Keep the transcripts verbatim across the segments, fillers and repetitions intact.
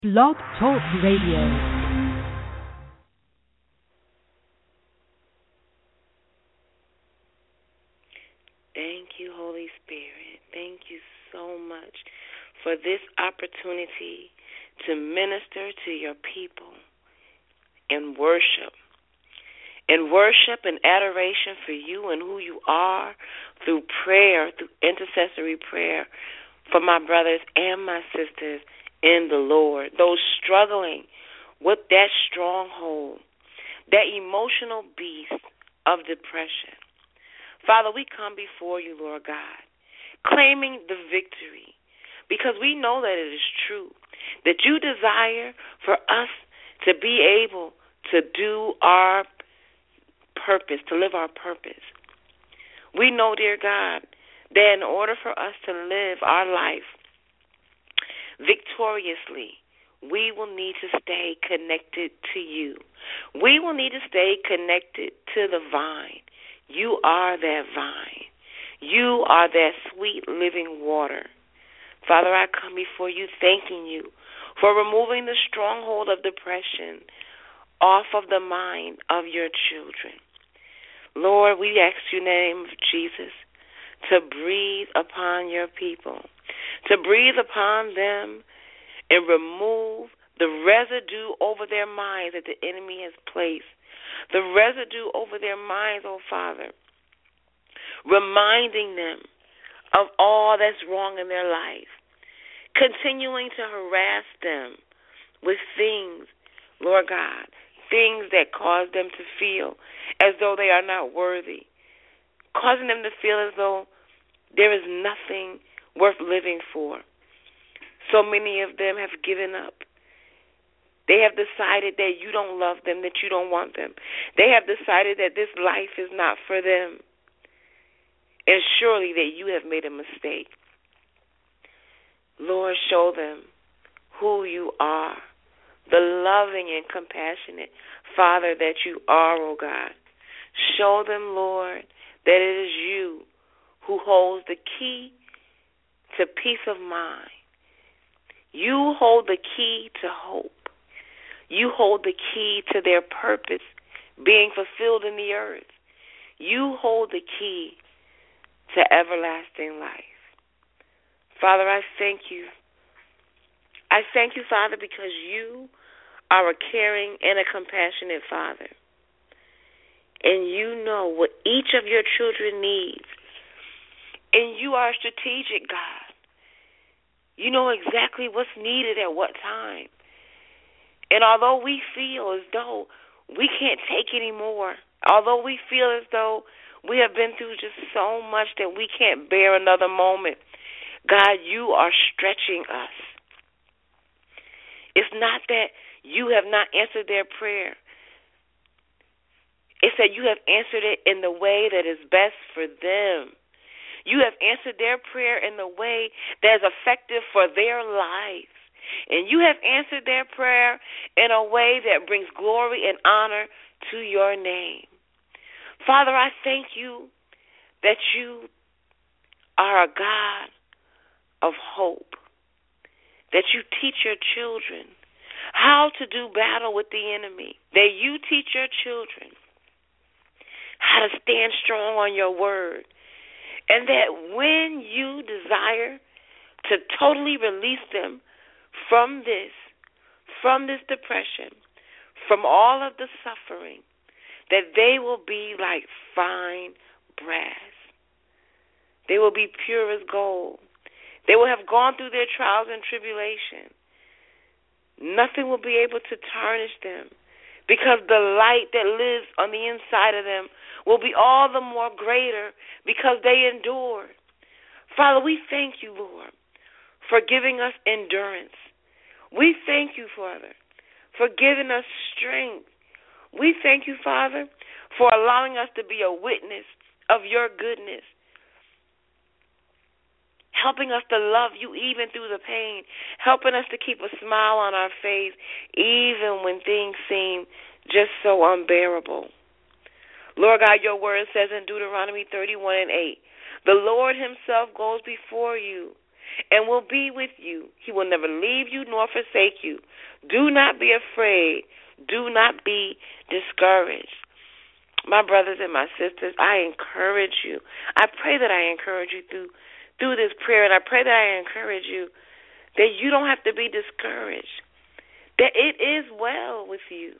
Blog Talk Radio. Thank you, Holy Spirit. Thank you so much for this opportunity to minister to your people in worship. In worship and adoration for you and who you are through prayer, through intercessory prayer for my brothers and my sisters in the Lord, those struggling with that stronghold, that emotional beast of depression. Father, we come before you, Lord God, claiming the victory because we know that it is true, that you desire for us to be able to do our purpose, to live our purpose. We know, dear God, that in order for us to live our life victoriously, we will need to stay connected to you. We will need to stay connected to the vine. You are that vine. You are that sweet living water. Father, I come before you thanking you for removing the stronghold of depression off of the mind of your children. Lord, we ask you in the name of Jesus to breathe upon your people, to breathe upon them and remove the residue over their minds that the enemy has placed, the residue over their minds, oh Father, reminding them of all that's wrong in their life, continuing to harass them with things, Lord God, things that cause them to feel as though they are not worthy, causing them to feel as though there is nothing worth living for. So many of them have given up. They have decided that you don't love them, that you don't want them. They have decided that this life is not for them. And surely that you have made a mistake. Lord, show them who you are, the loving and compassionate Father that you are, oh God. Show them, Lord, that it is you who holds the key to peace of mind. You hold the key to hope. You hold the key to their purpose being fulfilled in the earth. You hold the key to everlasting life. Father, I thank you. I thank you, Father, because you are a caring and a compassionate Father. And you know what each of your children needs. And you are a strategic God. You know exactly what's needed at what time. And although we feel as though we can't take anymore, although we feel as though we have been through just so much that we can't bear another moment, God, you are stretching us. It's not that you have not answered their prayer. It's that you have answered it in the way that is best for them. You have answered their prayer in the way that is effective for their lives. And you have answered their prayer in a way that brings glory and honor to your name. Father, I thank you that you are a God of hope, that you teach your children how to do battle with the enemy, that you teach your children how to stand strong on your word, and that when you desire to totally release them from this, from this depression, from all of the suffering, that they will be like fine brass. They will be pure as gold. They will have gone through their trials and tribulation. Nothing will be able to tarnish them because the light that lives on the inside of them will be all the more greater because they endured. Father, we thank you, Lord, for giving us endurance. We thank you, Father, for giving us strength. We thank you, Father, for allowing us to be a witness of your goodness, helping us to love you even through the pain, helping us to keep a smile on our face even when things seem just so unbearable. Lord God, your word says in Deuteronomy thirty-one and eight, the Lord himself goes before you and will be with you. He will never leave you nor forsake you. Do not be afraid. Do not be discouraged. My brothers and my sisters, I encourage you. I pray that I encourage you through through this prayer, and I pray that I encourage you that you don't have to be discouraged, that it is well with you.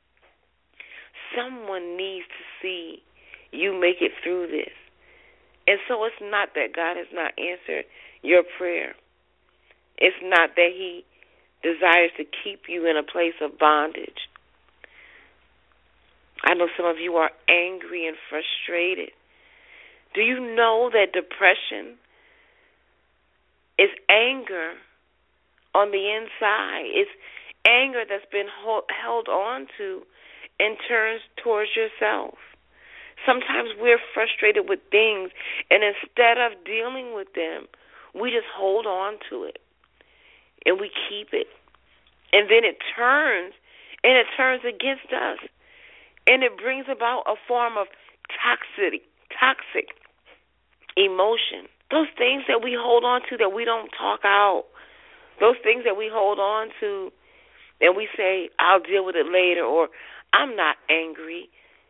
Someone needs to see you make it through this. And so it's not that God has not answered your prayer. It's not that he desires to keep you in a place of bondage. I know some of you are angry and frustrated. Do you know that depression is anger on the inside? It's anger that's been hold, held on to and turns towards yourself. Sometimes we're frustrated with things, and instead of dealing with them, we just hold on to it, and we keep it. And then it turns, and it turns against us, and it brings about a form of toxic, toxic emotion. Those things that we hold on to that we don't talk out, those things that we hold on to and we say, I'll deal with it later, or I'm not angry.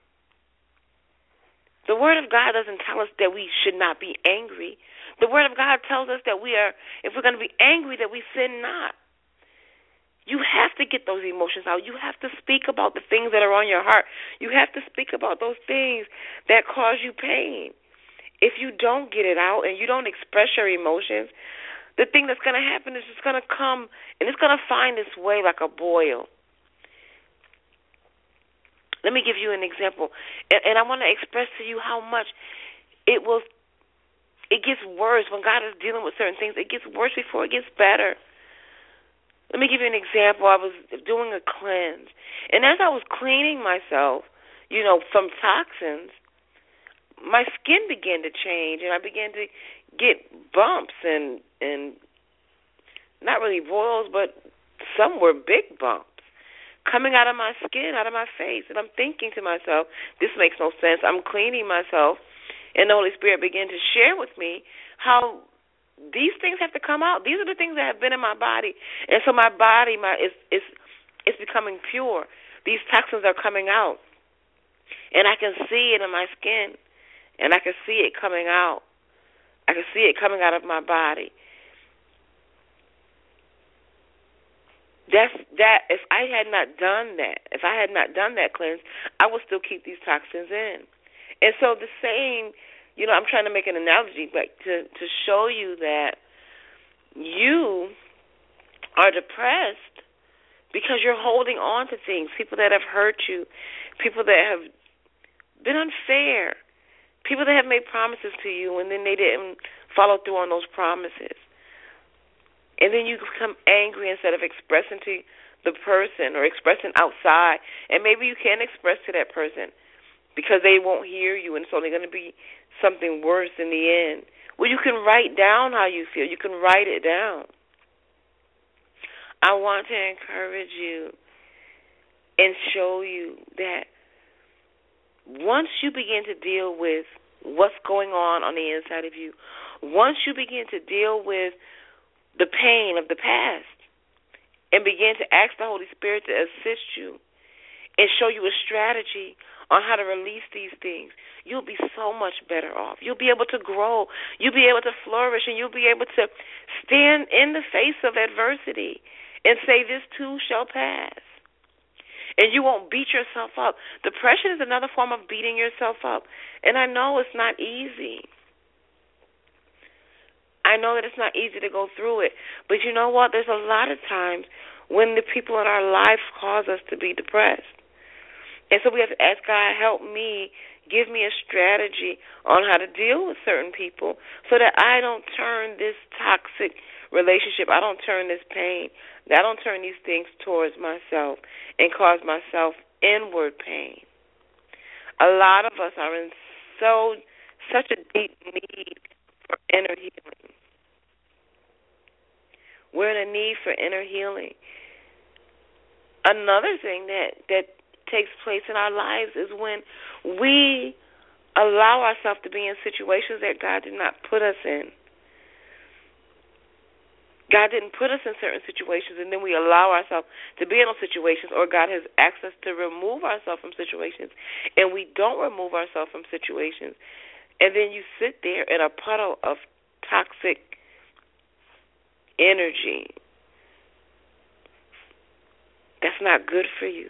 The Word of God doesn't tell us that we should not be angry. The Word of God tells us that we are, if we're going to be angry, that we sin not. You have to get those emotions out. You have to speak about the things that are on your heart. You have to speak about those things that cause you pain. If you don't get it out and you don't express your emotions, the thing that's going to happen is it's going to come and it's going to find its way like a boil. Let me give you an example, and, and I want to express to you how much it will. It gets worse when God is dealing with certain things. It gets worse before it gets better. Let me give you an example. I was doing a cleanse, and as I was cleaning myself, you know, from toxins, my skin began to change, and I began to get bumps and and not really boils, but some were big bumps coming out of my skin, out of my face. And I'm thinking to myself, this makes no sense. I'm cleaning myself, and the Holy Spirit began to share with me how these things have to come out. These are the things that have been in my body, and so my body, my is is is becoming pure. These toxins are coming out, and I can see it in my skin, and I can see it coming out. I can see it coming out of my body. That's that. If I had not done that, if I had not done that cleanse, I would still keep these toxins in. And so the same, you know, I'm trying to make an analogy, but to to show you that you are depressed because you're holding on to things, people that have hurt you, people that have been unfair, people that have made promises to you and then they didn't follow through on those promises. And then you become angry instead of expressing to the person or expressing outside. And maybe you can express to that person because they won't hear you and it's only going to be something worse in the end. Well, you can write down how you feel. You can write it down. I want to encourage you and show you that once you begin to deal with what's going on on the inside of you, once you begin to deal with the pain of the past and begin to ask the Holy Spirit to assist you and show you a strategy on how to release these things, you'll be so much better off. You'll be able to grow. You'll be able to flourish, and you'll be able to stand in the face of adversity and say, this too shall pass. And you won't beat yourself up. Depression is another form of beating yourself up. And I know it's not easy. I know that it's not easy to go through it. But you know what? There's a lot of times when the people in our life cause us to be depressed. And so we have to ask God, help me, give me a strategy on how to deal with certain people so that I don't turn this toxic relationship, I don't turn this pain, I don't turn these things towards myself and cause myself inward pain. A lot of us are in so such a deep need for inner healing. We're in a need for inner healing. Another thing that, that takes place in our lives is when we allow ourselves to be in situations that God did not put us in. God didn't put us in certain situations, and then we allow ourselves to be in those situations, or God has asked us to remove ourselves from situations, and we don't remove ourselves from situations, and then you sit there in a puddle of toxic energy. That's not good for you.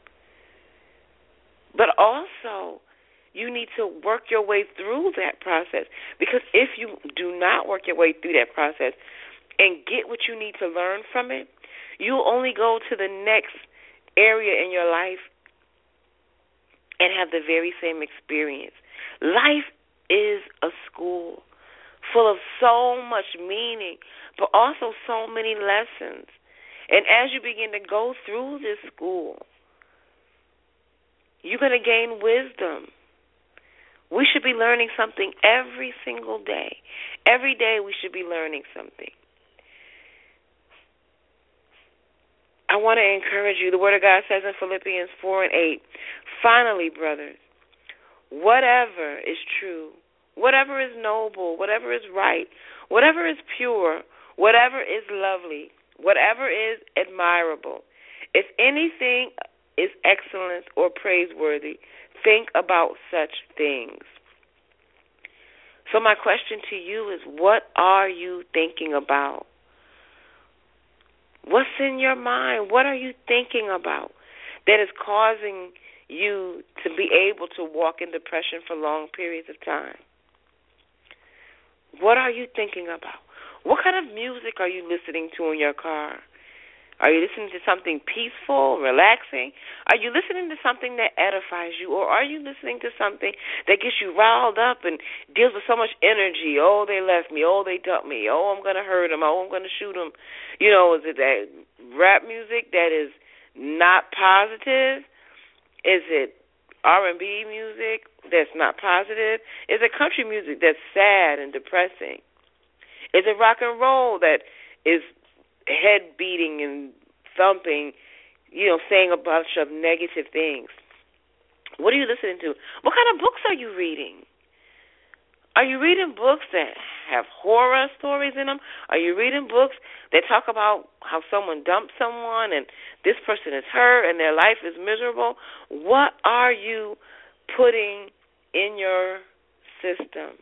But also, you need to work your way through that process, because if you do not work your way through that process and get what you need to learn from it, you'll only go to the next area in your life and have the very same experience. Life is a school full of so much meaning, but also so many lessons. And as you begin to go through this school, you're going to gain wisdom. We should be learning something every single day. Every day we should be learning something. I want to encourage you. The Word of God says in Philippians four and eight, finally, brothers, whatever is true, whatever is noble, whatever is right, whatever is pure, whatever is lovely, whatever is admirable, if anything is excellent or praiseworthy, think about such things. So my question to you is, what are you thinking about? What's in your mind? What are you thinking about that is causing you to be able to walk in depression for long periods of time? What are you thinking about? What kind of music are you listening to in your car? Are you listening to something peaceful, relaxing? Are you listening to something that edifies you? Or are you listening to something that gets you riled up and deals with so much energy? Oh, they left me. Oh, they dumped me. Oh, I'm going to hurt them. Oh, I'm going to shoot them. You know, is it that rap music that is not positive? Is it R and B music that's not positive? Is it country music that's sad and depressing? Is it rock and roll that is head beating and thumping, you know, saying a bunch of negative things? What are you listening to? What kind of books are you reading? Are you reading books that have horror stories in them? Are you reading books that talk about how someone dumped someone and this person is hurt and their life is miserable? What are you putting in your system?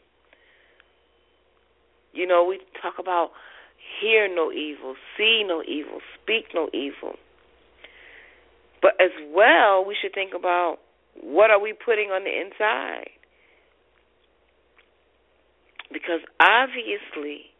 You know, we talk about hear no evil, see no evil, speak no evil. But as well, we should think about, what are we putting on the inside? Because obviously,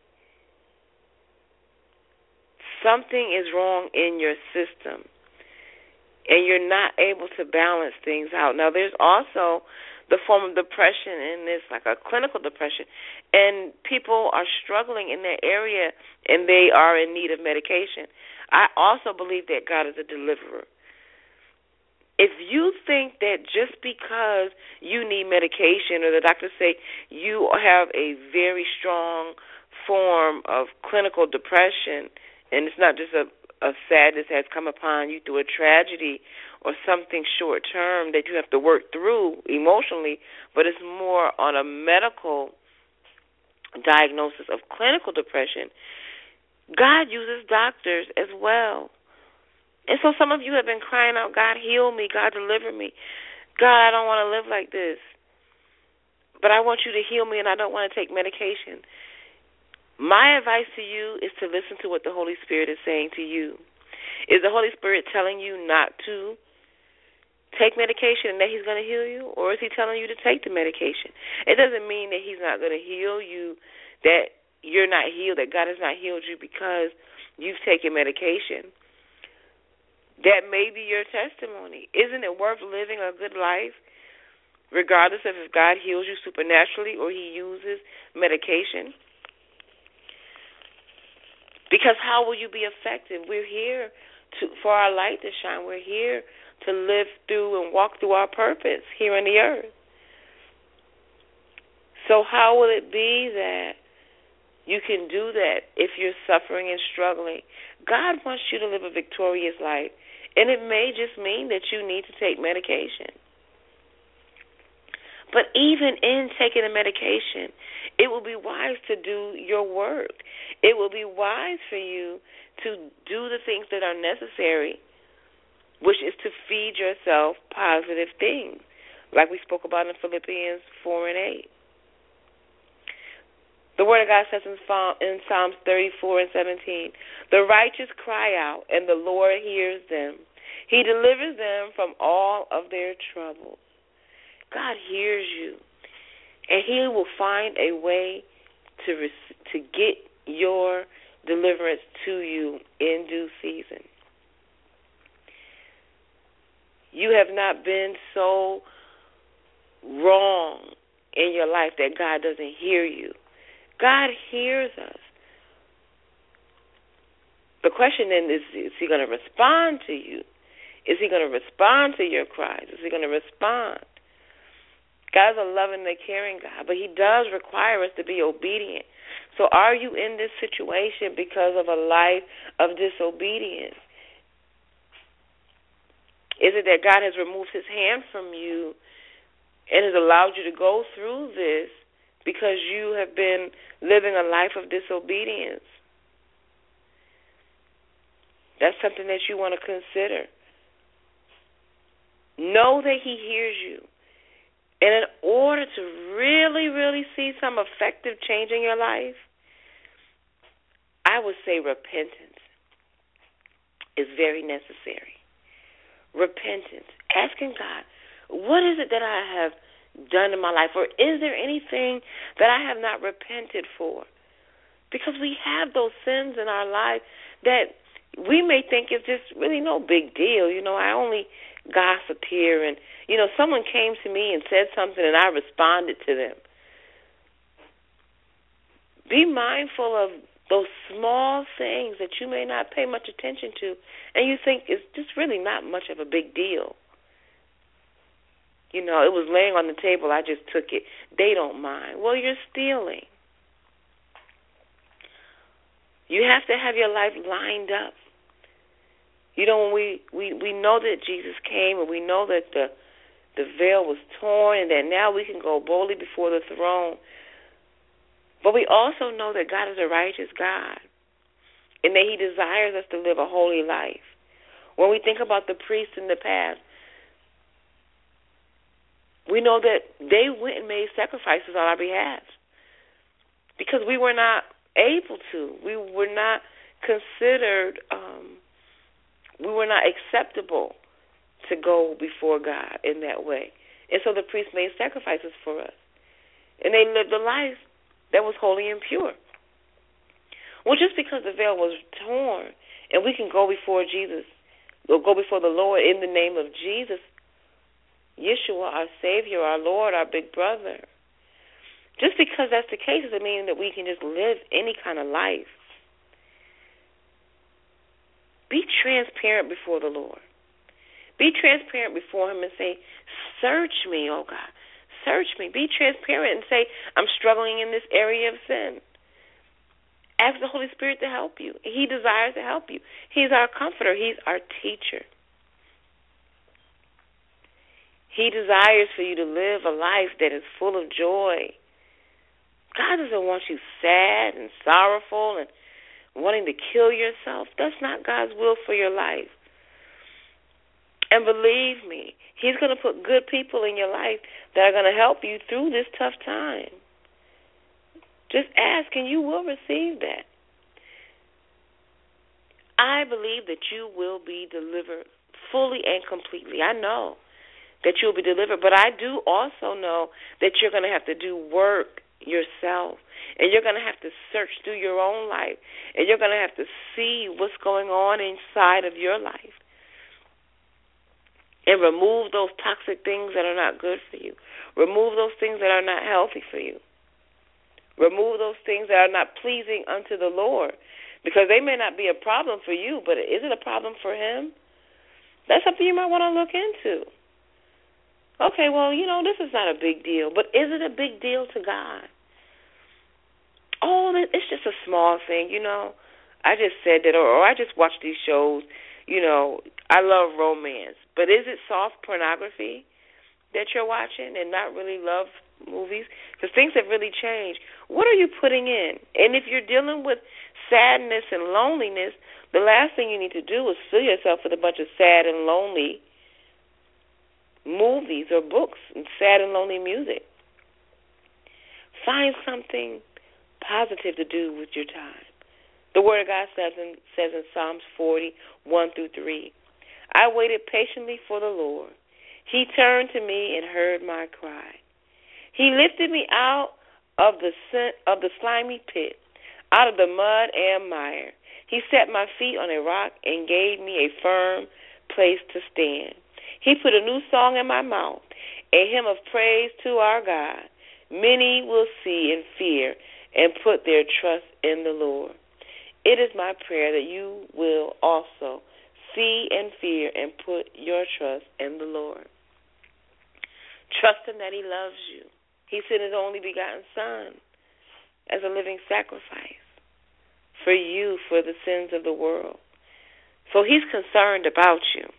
something is wrong in your system, and you're not able to balance things out. Now, there's also the form of depression in this, like a clinical depression, and people are struggling in that area, and they are in need of medication. I also believe that God is a deliverer. If you think that just because you need medication, or the doctors say you have a very strong form of clinical depression, and it's not just a, a sadness that has come upon you through a tragedy or something short-term that you have to work through emotionally, but it's more on a medical diagnosis of clinical depression, God uses doctors as well. And so some of you have been crying out, God, heal me, God, deliver me. God, I don't want to live like this, but I want you to heal me, and I don't want to take medication. My advice to you is to listen to what the Holy Spirit is saying to you. Is the Holy Spirit telling you not to take medication and that he's going to heal you, or is he telling you to take the medication? It doesn't mean that he's not going to heal you, that you're not healed, that God has not healed you because you've taken medication. That may be your testimony. Isn't it worth living a good life, regardless of if God heals you supernaturally or he uses medication? Because how will you be effective? We're here to, for our light to shine. We're here to live through and walk through our purpose here on the earth. So how will it be that you can do that if you're suffering and struggling? God wants you to live a victorious life, and it may just mean that you need to take medication. But even in taking the medication, It will be wise to do your work. It will be wise for you to do the things that are necessary, which is to feed yourself positive things, like we spoke about in Philippians four and eight. The Word of God says in Psalms thirty-four and seventeen, the righteous cry out, and the Lord hears them. He delivers them from all of their troubles. God hears you, and He will find a way to res- to get your deliverance to you in due season. You have not been so wrong in your life that God doesn't hear you. God hears us. The question then is, is He going to respond to you? Is He going to respond to your cries? Is He going to respond? God's a loving and caring God, but He does require us to be obedient. So are you in this situation because of a life of disobedience? Is it that God has removed His hand from you and has allowed you to go through this because you have been living a life of disobedience? That's something that you want to consider. Know that He hears you. And in order to really, really see some effective change in your life, I would say repentance is very necessary. Repentance. Asking God, what is it that I have done in my life? Or is there anything that I have not repented for? Because we have those sins in our life that we may think is just really no big deal. You know, I only gossiped here, and, you know, someone came to me and said something and I responded to them. Be mindful of those small things that you may not pay much attention to and you think it's just really not much of a big deal. You know, it was laying on the table, I just took it. They don't mind. Well, you're stealing. You have to have your life lined up. You know, when we, we, we know that Jesus came and we know that the the veil was torn and that now we can go boldly before the throne. But we also know that God is a righteous God and that He desires us to live a holy life. When we think about the priests in the past, we know that they went and made sacrifices on our behalf because we were not able to. We were not considered, um, we were not acceptable to go before God in that way. And so the priests made sacrifices for us. And they lived a life that was holy and pure. Well, just because the veil was torn and we can go before Jesus, or go before the Lord in the name of Jesus, Yeshua, our Savior, our Lord, our big brother, just because that's the case doesn't mean that we can just live any kind of life. Be transparent before the Lord. Be transparent before Him and say, search me, oh God. Search me. Be transparent and say, I'm struggling in this area of sin. Ask the Holy Spirit to help you. He desires to help you. He's our comforter. He's our teacher. He desires for you to live a life that is full of joy. God doesn't want you sad and sorrowful and wanting to kill yourself. That's not God's will for your life. And believe me, He's going to put good people in your life that are going to help you through this tough time. Just ask and you will receive that. I believe that you will be delivered fully and completely. I know that you'll be delivered, but I do also know that you're going to have to do work yourself, and you're going to have to search through your own life, and you're going to have to see what's going on inside of your life and remove those toxic things that are not good for you. Remove those things that are not healthy for you. Remove those things that are not pleasing unto the Lord, because they may not be a problem for you, but is it a problem for Him? That's something you might want to look into. Okay, well, you know, this is not a big deal, but is it a big deal to God? Oh, it's just a small thing, you know. I just said that, or, or I just watch these shows, you know. I love romance, but is it soft pornography that you're watching and not really love movies, because things have really changed. What are you putting in? And if you're dealing with sadness and loneliness, the last thing you need to do is fill yourself with a bunch of sad and lonely movies or books and sad and lonely music. Find something positive to do with your time. The Word of God says in, says in Psalms forty, one through three, I waited patiently for the Lord. He turned to me and heard my cry. He lifted me out of the of the slimy pit, out of the mud and mire. He set my feet on a rock and gave me a firm place to stand. He put a new song in my mouth, a hymn of praise to our God. Many will see and fear and put their trust in the Lord. It is my prayer that you will also see and fear and put your trust in the Lord. Trust him that he loves you. He sent his only begotten Son as a living sacrifice for you, for the sins of the world. So he's concerned about you.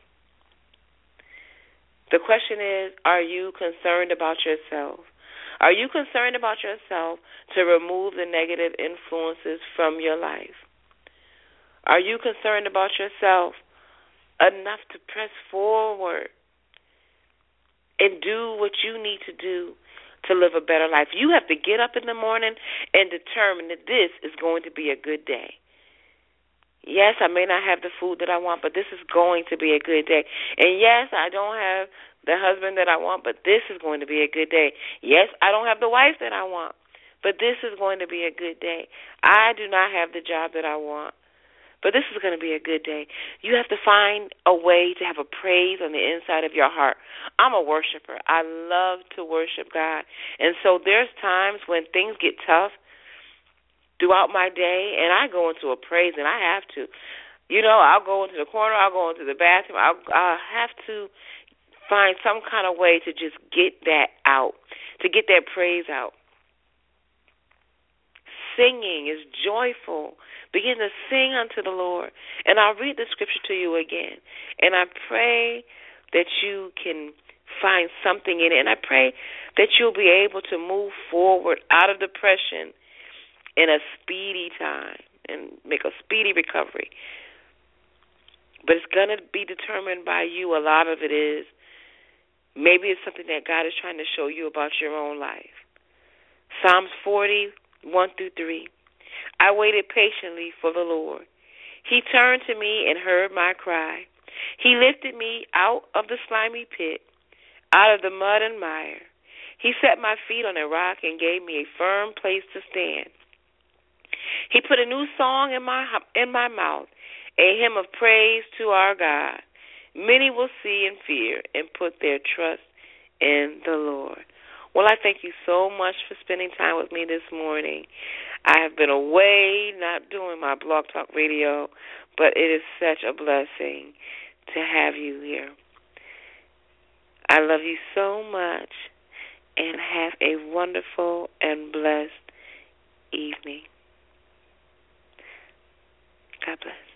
The question is, are you concerned about yourself? Are you concerned about yourself to remove the negative influences from your life? Are you concerned about yourself enough to press forward and do what you need to do to live a better life? You have to get up in the morning and determine that this is going to be a good day. Yes, I may not have the food that I want, but this is going to be a good day. And yes, I don't have the husband that I want, but this is going to be a good day. Yes, I don't have the wife that I want, but this is going to be a good day. I do not have the job that I want, but this is going to be a good day. You have to find a way to have a praise on the inside of your heart. I'm a worshiper. I love to worship God. And so there's times when things get tough throughout my day, and I go into a praise, and I have to. You know, I'll go into the corner, I'll go into the bathroom. I'll, I'll have to find some kind of way to just get that out, to get that praise out. Singing is joyful. Begin to sing unto the Lord. And I'll read the scripture to you again. And I pray that you can find something in it. And I pray that you'll be able to move forward out of depression in a speedy time and make a speedy recovery. But it's going to be determined by you. A lot of it is. Maybe it's something that God is trying to show you about your own life. Psalms forty, one through three. I waited patiently for the Lord. He turned to me and heard my cry. He lifted me out of the slimy pit, out of the mud and mire. He set my feet on a rock and gave me a firm place to stand. He put a new song in my in my mouth, a hymn of praise to our God. Many will see and fear and put their trust in the Lord. Well, I thank you so much for spending time with me this morning. I have been away, not doing my Blog Talk Radio, but it is such a blessing to have you here. I love you so much, and have a wonderful and blessed evening. God bless.